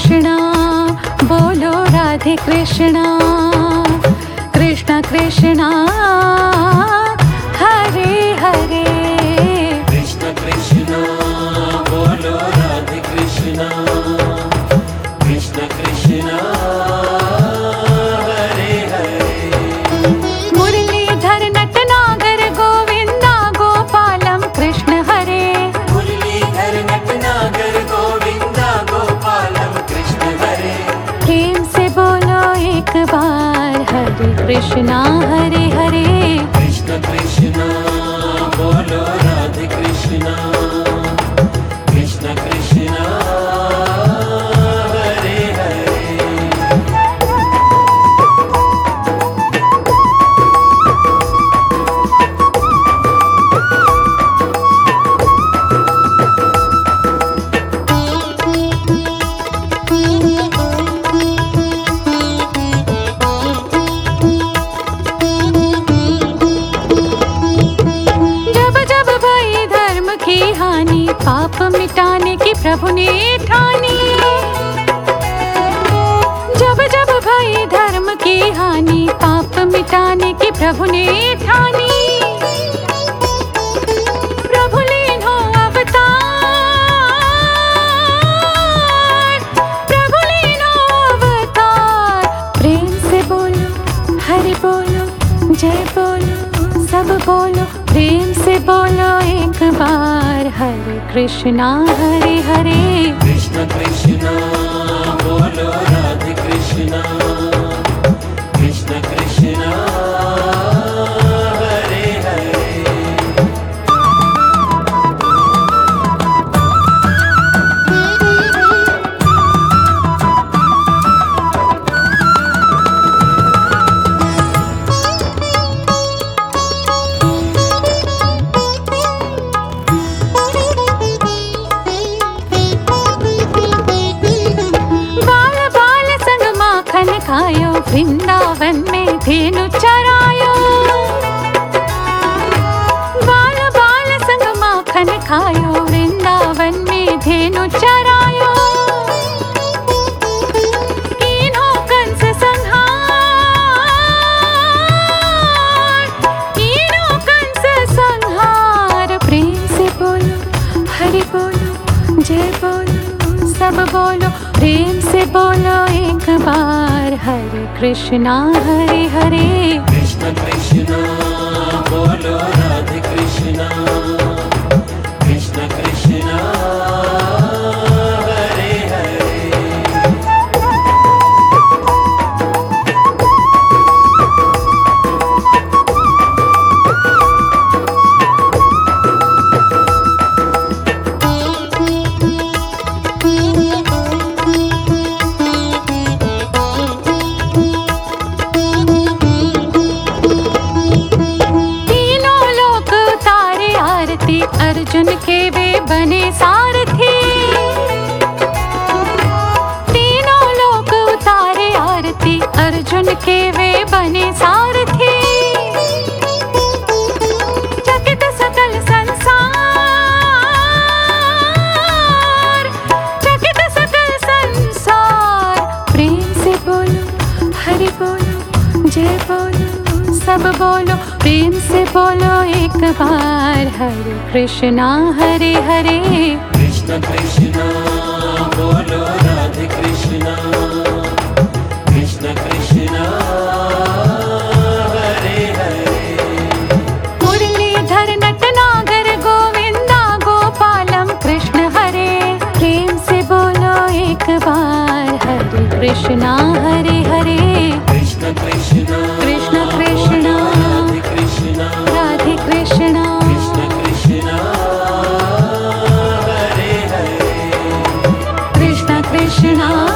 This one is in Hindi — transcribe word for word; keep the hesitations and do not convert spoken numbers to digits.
कृष्णा बोलो राधे कृष्णा, कृष्णा कृष्णा हरे हरे। कृष्ण कृष्ण बोलो राधे कृष्ण, कृष्ण कृष्ण हरे हरे। मुरलीधर नटनागर गोविंदा गोपालम कृष्ण हरे, मुरलीधर नटनागर गोविंदा गोपालम कृष्ण हरे। प्रेम से बोलो एक बार हरे कृष्णा हरे हरे। कृष्ण कृष्ण बोलो राधे कृष्ण, कृष्ण कृष्ण हरे हरे। जब जब भई धर्म की हानि, पाप मिटाने की प्रभु ने ठानी। जब जब भई धर्म की हानि, पाप मिटाने की प्रभु ने ठानी। प्रभु लीनो अवतार, प्रभु लीनो अवतार। प्रेम से बोलो हरि बोलो, जय बोलो सब बोलो, प्रेम से बोलो एक बार हरे कृष्णा हरे हरे। कृष्ण कृष्ण बोलो राधे कृष्ण, कृष्ण कृष्ण हरे हरे। बाल बाल संग माखन खायो, वृंदावन में धेनु चरायो। बाल बाल संग माखन खायो, वृंदावन में धेनु चरायो। कीन्हो कंस संहार, कीन्हो कंस संहार। प्रेम से बोलो हरि बोलो, जय बोलो सब बोलो, प्रेम से बोलो एक बार हरे कृष्णा हरे हरे। कृष्ण कृष्ण बोलो राधे कृष्ण, कृष्ण कृष्ण हरे हरे। तीनों लोक उतारे आरती, अर्जुन के वे बने सारथी। तीनों लोक उतारे आरती, अर्जुन के वे बने सारथी। चकित सकल संसार, चकित सकल संसार। प्रेम से बोलो हरि बोलो, जय बोलो सब बोलो, प्रेम से बोलो एक बार हरे कृष्णा हरे हरे। कृष्ण कृष्ण बोलो राधे कृष्ण, कृष्ण कृष्ण हरे हरे। मुरलीधर नटनागर गोविंदा गोपालम कृष्ण हरे। प्रेम से बोलो एक बार हरे कृष्णा हरे हरे। कृष्ण कृष्ण कृष्ण कृष्ण राधे कृष्ण, राधे कृष्णा, कृष्ण कृष्ण हरे हरे। कृष्ण कृष्णा